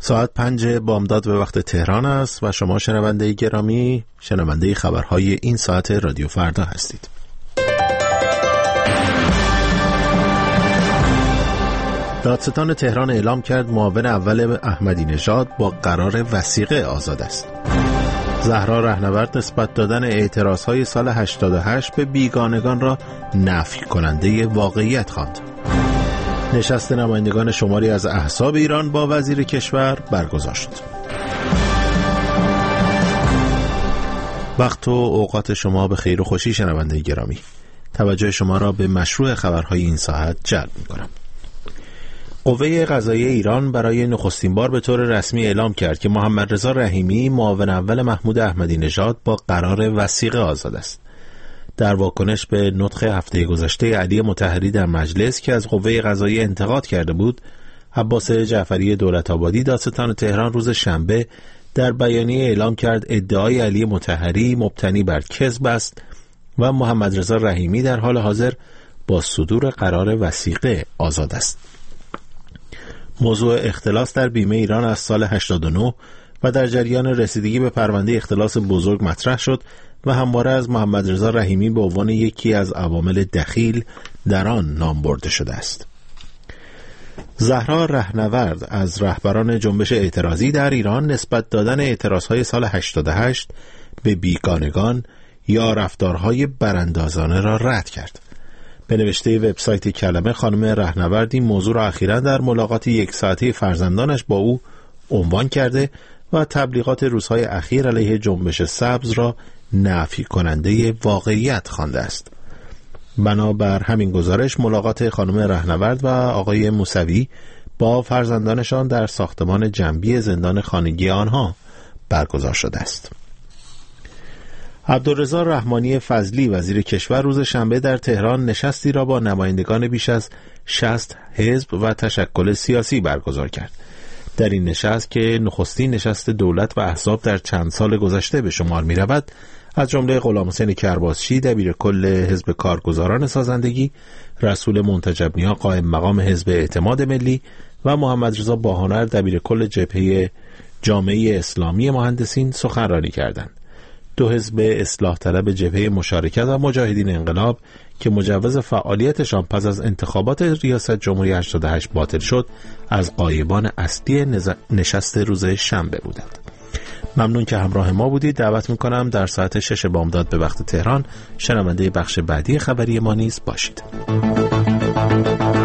ساعت 5 بامداد به وقت تهران است و شما شنونده گرامی شنونده خبرهای این ساعت رادیو فردا هستید. دادستان تهران اعلام کرد معاون اول احمدی نژاد با قرار وثیقه آزاد است. زهرا رهنورد نسبت دادن اعتراضهای سال 88 به بیگانگان را نفی کننده واقعیت خواند. نشست نمایندگان شماری از احزاب ایران با وزیر کشور برگزار شد. وقت و اوقات شما به خیر و خوشی شنونده گرامی. توجه شما را به مشروع خبرهای این ساعت جلب می‌کنم. قوه قضاییه ایران برای نخستین بار به طور رسمی اعلام کرد که محمد رضا رحیمی معاون اول محمود احمدی نژاد با قرار وثیقه آزاد است. در واکنش به نطق هفته گذشته علی مطهری در مجلس که از قوه قضاییه انتقاد کرده بود، عباس جعفری دولت‌آبادی دادستان تهران روز شنبه در بیانیه اعلام کرد ادعای علی مطهری مبتنی بر کذب است و محمد رضا رحیمی در حال حاضر با صدور قرار وثیقه آزاد است. موضوع اختلاس در بیمه ایران از سال 89 و در جریان رسیدگی به پرونده اختلاس بزرگ مطرح شد و همواره از محمد رضا رحیمی به عنوان یکی از عوامل دخیل در آن نام برده شده است. زهرا رهنورد از رهبران جنبش اعتراضی در ایران نسبت دادن اعتراضهای سال 88 به بیگانگان یا رفتارهای براندازانه را رد کرد. به نوشته وبسایت کلمه، خانم رهنورد این موضوع را اخیراً در ملاقات 1 ساعته فرزندانش با او عنوان کرده و تبلیغات روزهای اخیر علیه جنبش سبز را نفی کننده واقعیت خوانده است. بنابر همین گزارش ملاقات خانم رهنورد و آقای موسوی با فرزندانشان در ساختمان جنبی زندان خانگی آنها برگزار شده است. عبدالرضا رحمانی فضلی وزیر کشور روز شنبه در تهران نشستی را با نمایندگان بیش از 60 حزب و تشکل سیاسی برگزار کرد. در این نشست که نخستین نشست دولت و احزاب در چند سال گذشته به شمار می رود، از جمله غلامحسین کرباسچی دبیرکل حزب کارگزاران سازندگی، رسول منتجب نیا قائم مقام حزب اعتماد ملی و محمد رضا باهنر دبیرکل جبهه جامعه اسلامی مهندسین سخنرانی کردند. 2 حزب اصلاح طلب جبهه مشارکت و مجاهدین انقلاب که مجوز فعالیتشان پس از انتخابات ریاست جمهوری 88 باطل شد، از غایبان اصلی نشست روز شنبه بودند. ممنون که همراه ما بودید. دعوت میکنم در ساعت 6 بامداد به وقت تهران شنونده بخش بعدی خبری ما نیز باشید.